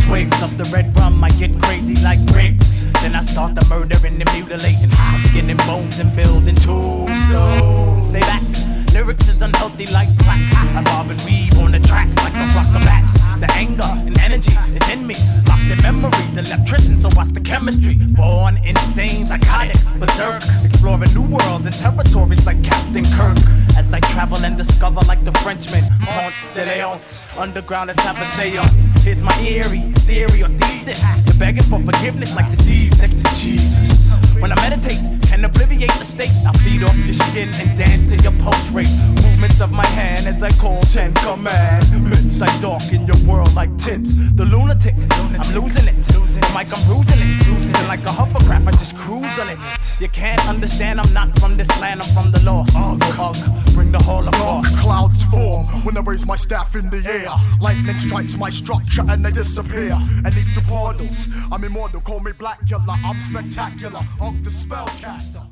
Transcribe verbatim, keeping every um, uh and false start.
swigs of the red rum, I get crazy like bricks. Then I start the murdering and mutilating. I'm skinning bones and building tombstones. Stay back, lyrics is unhealthy like crack. I bob and weave on the track like a rock of bats. The anger and energy is in me, locked in memory, the electrician, so what's the chemistry? Born insane, psychotic, berserk, exploring new worlds and territories like Captain Kirk. As I travel and discover like the Frenchman, haunts de Leon, underground let's have a seance. Here's my eerie theory or thesis, you're begging for forgiveness like the thieves next to Jesus. When I meditate and obliviate the state, I feed off your skin and dance to your pulse rate. Movements of my hand as I call ten commandments. I darken your world like tints. The lunatic, I'm losing it. The mic, I'm bruising it. Losing like a hovercraft, I just cruise on it. You can't understand, I'm not from this land, I'm from the law. Ugh, ugh, bring the whole Dark across. clouds form when I raise my staff in the air. Lightning strikes my structure and they disappear. And leave the portals. I'm immortal, call me Blackula. I'm spectacular, I'm the spellcaster.